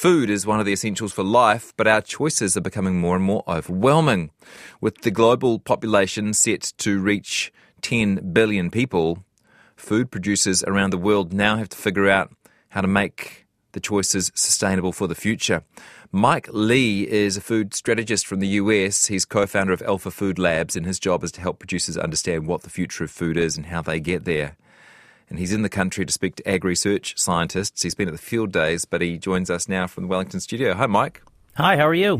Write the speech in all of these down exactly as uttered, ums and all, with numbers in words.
Food is one of the essentials for life, but our choices are becoming more and more overwhelming. With the global population set to reach ten billion people, food producers around the world now have to figure out how to make the choices sustainable for the future. Mike Lee is a food strategist from the U S. He's co-founder of Alpha Food Labs, and his job is to help producers understand what the future of food is and how they get there. And he's in the country to speak to ag-research scientists. He's been at the field days, but he joins us now from the Wellington studio. Hi, Mike. Hi, how are you?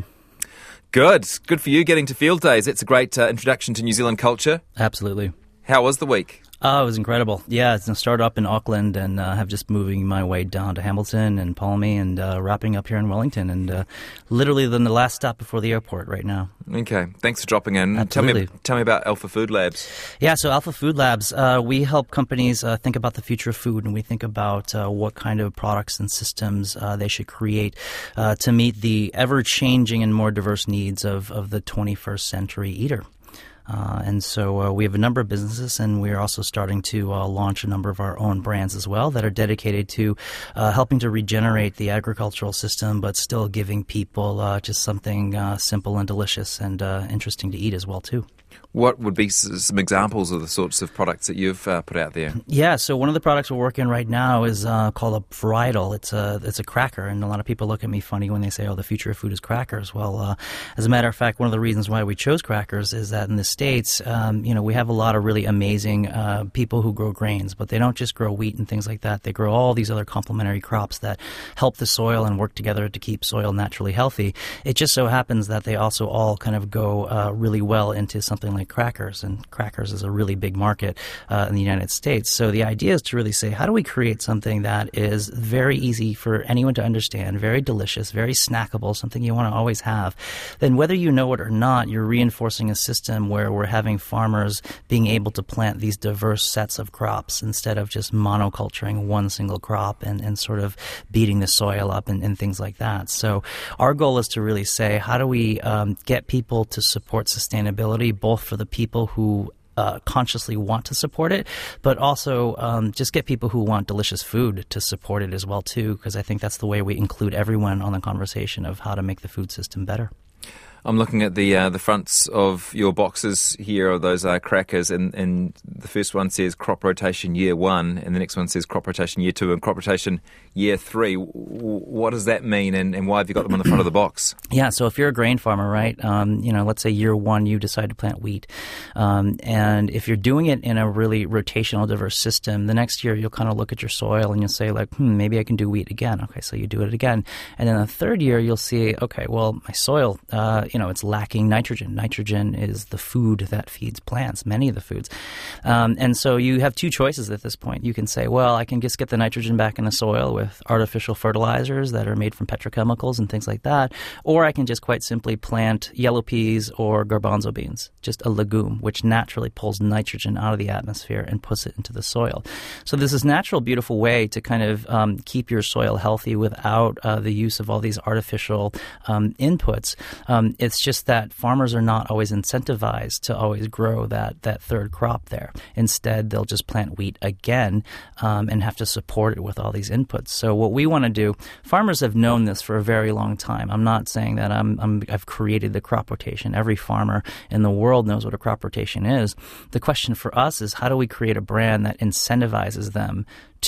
Good. Good for you getting to field days. It's a great uh, introduction to New Zealand culture. Absolutely. How was the week? Oh, it was incredible. Yeah, I started up in Auckland and uh, have just moving my way down to Hamilton and Palmy and uh, wrapping up here in Wellington, and uh, literally the last stop before the airport right now. Okay, thanks for dropping in. Absolutely. Tell me, tell me about Alpha Food Labs. Yeah, so Alpha Food Labs, uh, we help companies uh, think about the future of food, and we think about uh, what kind of products and systems uh, they should create uh, to meet the ever-changing and more diverse needs of, of the twenty-first century eater. Uh, and so uh, we have a number of businesses, and we're also starting to uh, launch a number of our own brands as well that are dedicated to uh, helping to regenerate the agricultural system, but still giving people uh, just something uh, simple and delicious and uh, interesting to eat as well, too. What would be some examples of the sorts of products that you've uh, put out there? Yeah, so one of the products we're working right now is uh, called a varietal. It's a it's a cracker, and a lot of people look at me funny when they say, "Oh, the future of food is crackers." Well, uh, as a matter of fact, one of the reasons why we chose crackers is that in the States, um, you know, we have a lot of really amazing uh, people who grow grains, but they don't just grow wheat and things like that. They grow all these other complementary crops that help the soil and work together to keep soil naturally healthy. It just so happens that they also all kind of go uh, really well into something like crackers, and crackers is a really big market uh, in the United States. So the idea is to really say, how do we create something that is very easy for anyone to understand, very delicious, very snackable, something you want to always have? Then whether you know it or not, you're reinforcing a system where we're having farmers being able to plant these diverse sets of crops instead of just monoculturing one single crop and, and sort of beating the soil up and, and things like that. So our goal is to really say, how do we um, get people to support sustainability, both for the people who uh, consciously want to support it, but also um, just get people who want delicious food to support it as well, too, because I think that's the way we include everyone on the conversation of how to make the food system better. I'm looking at the uh, the fronts of your boxes here of those uh, crackers, and, and the first one says crop rotation year one, and the next one says crop rotation year two and crop rotation year three. W- what does that mean, and, and why have you got them on the front of the box? Yeah, so if you're a grain farmer, right, um, you know, let's say year one you decide to plant wheat, um, and if you're doing it in a really rotational, diverse system, the next year you'll kind of look at your soil and you'll say, like, hmm, maybe I can do wheat again. Okay, so you do it again. And then the third year you'll see, okay, well, my soil, uh, you know, it's lacking nitrogen. Nitrogen is the food that feeds plants, many of the foods. Um, and so you have two choices at this point. You can say, well, I can just get the nitrogen back in the soil with artificial fertilizers that are made from petrochemicals and things like that, or I can just quite simply plant yellow peas or garbanzo beans, just a legume, which naturally pulls nitrogen out of the atmosphere and puts it into the soil. So there's this natural, beautiful way to kind of um, keep your soil healthy without uh, the use of all these artificial um, inputs. Um, it's just that farmers are not always incentivized to always grow that, that third crop there. Instead, they'll just plant wheat again um, and have to support it with all these inputs. So what we want to do, farmers have known this for a very long time. I'm not saying that I'm, I'm, I've created the crop rotation. Every farmer in the world knows what a crop rotation is. The question for us is, how do we create a brand that incentivizes them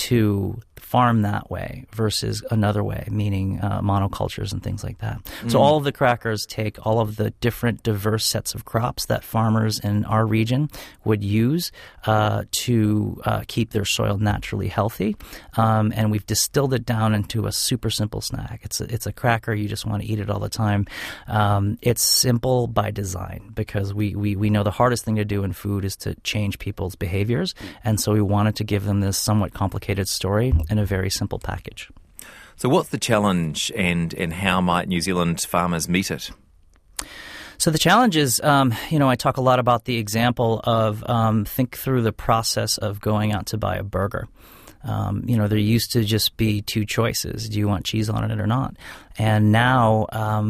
to farm that way versus another way, meaning uh, monocultures and things like that. Mm. So all of the crackers take all of the different diverse sets of crops that farmers in our region would use uh, to uh, keep their soil naturally healthy, um, and we've distilled it down into a super simple snack. It's a, it's a cracker. You just want to eat it all the time. Um, it's simple by design because we, we, we know the hardest thing to do in food is to change people's behaviors, and so we wanted to give them this somewhat complicated story in a very simple package. So what's the challenge, and, and how might New Zealand farmers meet it? So the challenge is, um, you know, I talk a lot about the example of um, think through the process of going out to buy a burger. Um, you know, there used to just be two choices. Do you want cheese on it or not? And now um,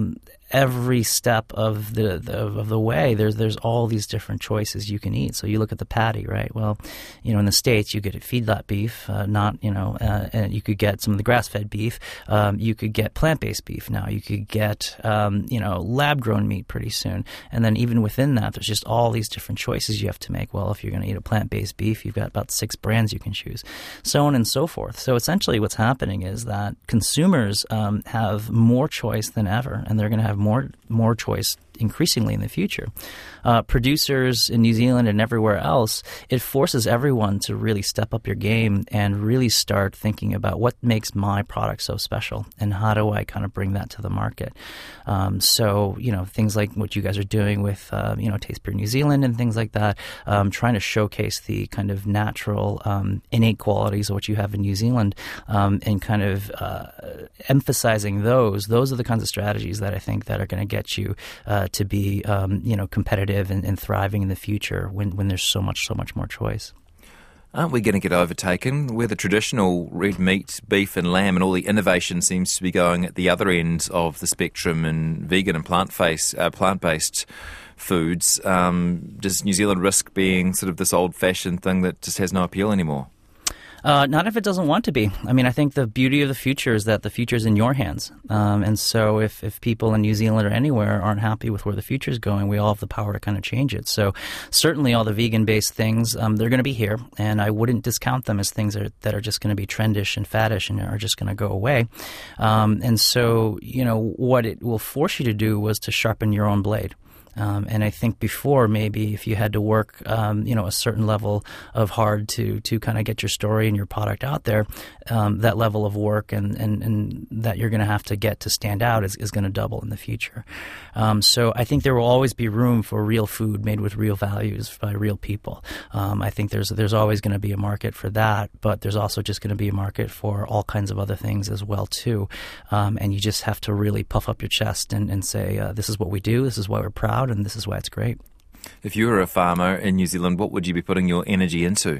every step of the, the of the way, there's there's all these different choices you can eat. So you look at the patty, right? Well, you know, in the States, you get feedlot beef, uh, not, you know, uh, and you could get some of the grass-fed beef. Um, you could get plant-based beef now. You could get, um, you know, lab-grown meat pretty soon. And then even within that, there's just all these different choices you have to make. Well, if you're going to eat a plant-based beef, you've got about six brands you can choose, so on and so forth. So essentially what's happening is that consumers um, have more choice than ever, and they're going to have more more choice increasingly in the future. Uh, producers in New Zealand and everywhere else, it forces everyone to really step up your game and really start thinking about what makes my product so special and how do I kind of bring that to the market. Um, so, you know, things like what you guys are doing with, uh, you know, Taste Pure New Zealand and things like that, um, trying to showcase the kind of natural, um, innate qualities of what you have in New Zealand, um, and kind of uh, emphasizing those. Those are the kinds of strategies that I think that are going to get you uh, to be, um, you know, competitive and, and thriving in the future when, when there's so much, so much more choice. Aren't we going to get overtaken? Where the traditional red meat, beef and lamb and all the innovation seems to be going at the other end of the spectrum in vegan and plant-based, uh, plant-based foods, um, does New Zealand risk being sort of this old-fashioned thing that just has no appeal anymore? Uh, not if it doesn't want to be. I mean, I think the beauty of the future is that the future is in your hands. Um, and so if, if people in New Zealand or anywhere aren't happy with where the future is going, we all have the power to kind of change it. So certainly all the vegan-based things, um, they're going to be here. And I wouldn't discount them as things that are, that are just going to be trendish and faddish and are just going to go away. Um, and so, you know, what it will force you to do was to sharpen your own blade. Um, and I think before, maybe if you had to work, um, you know, a certain level of hard to to kind of get your story and your product out there, um, that level of work and, and, and that you're going to have to get to stand out is, is going to double in the future. Um, so I think there will always be room for real food made with real values by real people. Um, I think there's there's always going to be a market for that, but there's also just going to be a market for all kinds of other things as well too. Um, and you just have to really puff up your chest and, and say, uh, this is what we do, this is why we're proud, and this is why it's great. If you were a farmer in New Zealand, what would you be putting your energy into?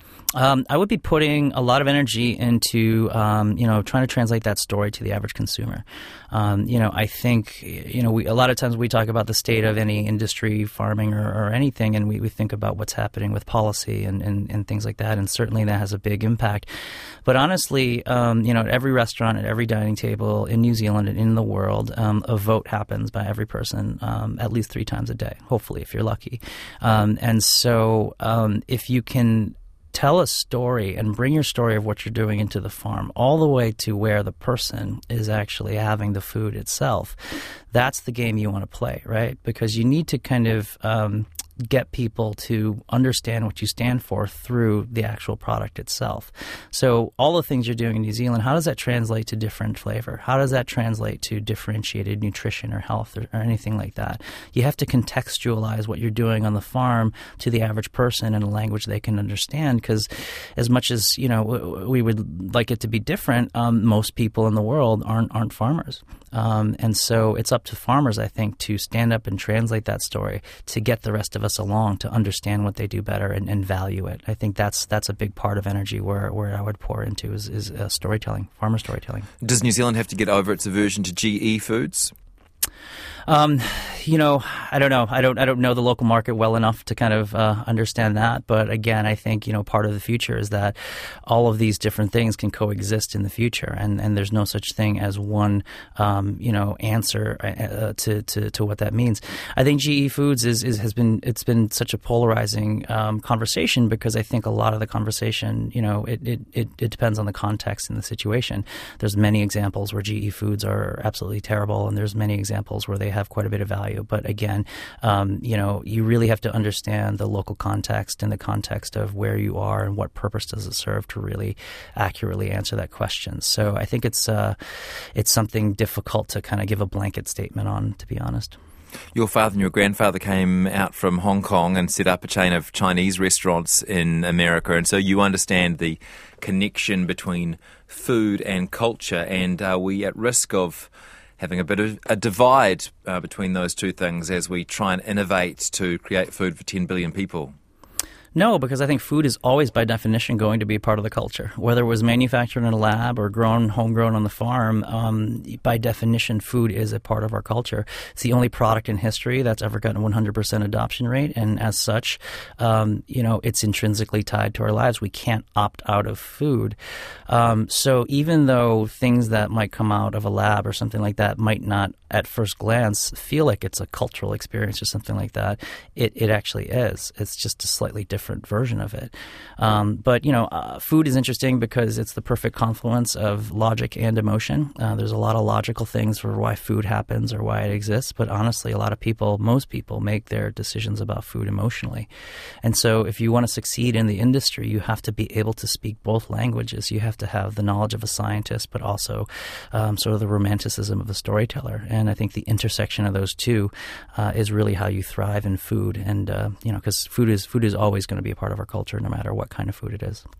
Um, I would be putting a lot of energy into, um, you know, trying to translate that story to the average consumer. Um, you know, I think, you know, we, a lot of times we talk about the state of any industry, farming or, or anything, and we, we think about what's happening with policy and, and, and things like that, and certainly that has a big impact. But honestly, um, you know, at every restaurant, at every dining table in New Zealand and in the world, um, a vote happens by every person um, at least three times a day, hopefully, if you're lucky. Um, and so um, if you can tell a story and bring your story of what you're doing into the farm all the way to where the person is actually having the food itself, that's the game you want to play, right? Because you need to kind of um, get people to understand what you stand for through the actual product itself. So all the things you're doing in New Zealand, how does that translate to different flavor? How does that translate to differentiated nutrition or health or, or anything like that? You have to contextualize what you're doing on the farm to the average person in a language they can understand, because as much as, you know, we would like it to be different, um, most people in the world aren't aren't farmers. Um, and so it's up to farmers, I think, to stand up and translate that story, to get the rest of us along, to understand what they do better and, and value it. I think that's that's a big part of energy where, where I would pour into is, is uh, storytelling, farmer storytelling. Does New Zealand have to get over its aversion to G E foods? Um, you know, I don't know. I don't. I don't know the local market well enough to kind of uh, understand that. But again, I think, you know, part of the future is that all of these different things can coexist in the future, and, and there's no such thing as one, um, you know, answer uh, to, to to what that means. I think G E Foods is, is has been it's been such a polarizing um, conversation, because I think a lot of the conversation, you know, it, it it it depends on the context and the situation. There's many examples where G E Foods are absolutely terrible, and there's many examples where they have quite a bit of value. But again, um, you know, you really have to understand the local context and the context of where you are and what purpose does it serve to really accurately answer that question. So I think it's uh, it's something difficult to kind of give a blanket statement on, to be honest. Your father and your grandfather came out from Hong Kong and set up a chain of Chinese restaurants in America, and so you understand the connection between food and culture. And are we at risk of having a bit of a divide uh, between those two things as we try and innovate to create food for ten billion people? No, because I think food is always by definition going to be part of the culture. Whether it was manufactured in a lab or grown, homegrown on the farm, um, by definition, food is a part of our culture. It's the only product in history that's ever gotten a one hundred percent adoption rate, and as such, um, you know, it's intrinsically tied to our lives. We can't opt out of food. Um, so even though things that might come out of a lab or something like that might not, at first glance, feel like it's a cultural experience or something like that, it, it actually is. It's just a slightly different version of it. Um, but, you know, uh, food is interesting because it's the perfect confluence of logic and emotion. Uh, there's a lot of logical things for why food happens or why it exists, but honestly, a lot of people, most people, make their decisions about food emotionally. And so if you want to succeed in the industry, you have to be able to speak both languages. You have to have the knowledge of a scientist, but also um, sort of the romanticism of a storyteller. And I think the intersection of those two uh, is really how you thrive in food. And, uh, you know, because food is food is always going to be a part of our culture, no matter what kind of food it is.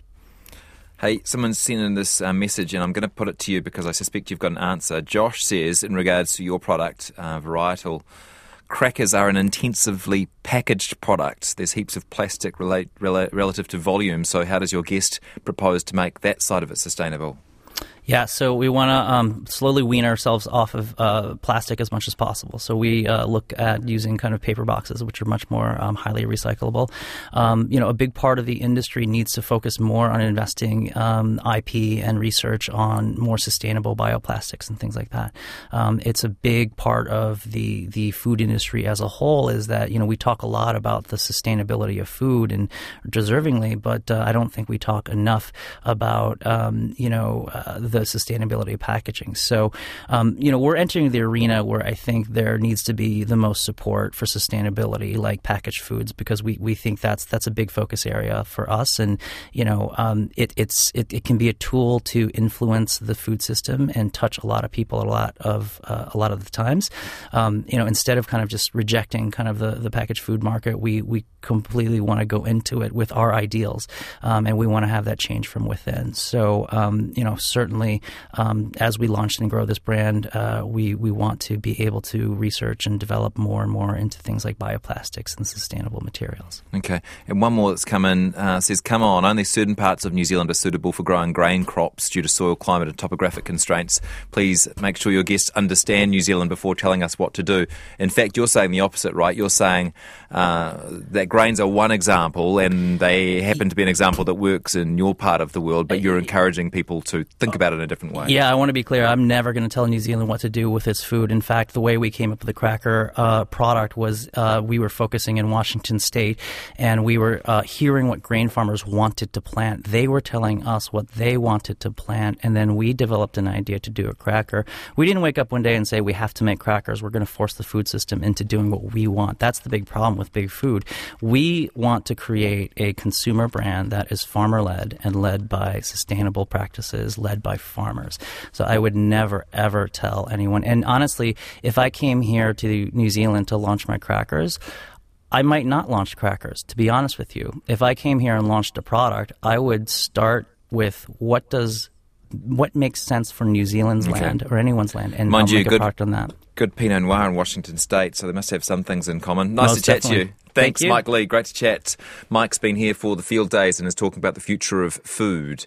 Hey, someone's sent in this uh, message, and I'm going to put it to you because I suspect you've got an answer. Josh says, in regards to your product, uh, Varietal, crackers are an intensively packaged product. There's heaps of plastic relate, rela- relative to volume, so how does your guest propose to make that side of it sustainable? Yeah, so we want to um, slowly wean ourselves off of uh, plastic as much as possible. So we uh, look at using kind of paper boxes, which are much more um, highly recyclable. Um, you know, a big part of the industry needs to focus more on investing um, I P and research on more sustainable bioplastics and things like that. Um, it's a big part of the the food industry as a whole. Is that, you know, we talk a lot about the sustainability of food, and deservingly, but uh, I don't think we talk enough about um, you know. Uh, the sustainability of packaging. So, um, you know, we're entering the arena where I think there needs to be the most support for sustainability, like packaged foods, because we, we think that's that's a big focus area for us. And, you know, um, it, it's it, it can be a tool to influence the food system and touch a lot of people a lot of uh, a lot of the times. Um, you know, instead of kind of just rejecting kind of the, the packaged food market, we we completely want to go into it with our ideals, um, and we want to have that change from within. So, um, you know, certainly. Um, as we launch and grow this brand, uh, we, we want to be able to research and develop more and more into things like bioplastics and sustainable materials. Okay. And one more that's come in uh, says, come on, only certain parts of New Zealand are suitable for growing grain crops due to soil, climate and topographic constraints. Please make sure your guests understand New Zealand before telling us what to do. In fact, you're saying the opposite, right? You're saying uh, that grains are one example and they happen to be an example that works in your part of the world, but you're encouraging people to think about it in a different way. Yeah, I want to be clear. I'm never going to tell New Zealand what to do with its food. In fact, the way we came up with the cracker uh, product was uh, we were focusing in Washington State, and we were uh, hearing what grain farmers wanted to plant. They were telling us what they wanted to plant, and then we developed an idea to do a cracker. We didn't wake up one day and say, we have to make crackers. We're going to force the food system into doing what we want. That's the big problem with big food. We want to create a consumer brand that is farmer-led and led by sustainable practices, led by farmers. So I would never, ever tell anyone. And honestly, if I came here to New Zealand to launch my crackers, I might not launch crackers, to be honest with you. If I came here and launched a product, I would start with what does what makes sense for New Zealand's okay. land or anyone's land, and Mind I'll you, make good, a product on that. Good Pinot Noir in Washington State, so they must have some things in common. Nice Most to chat definitely. to you. Thanks, Thank you. Mike Lee. Great to chat. Mike's been here for the field days and is talking about the future of food.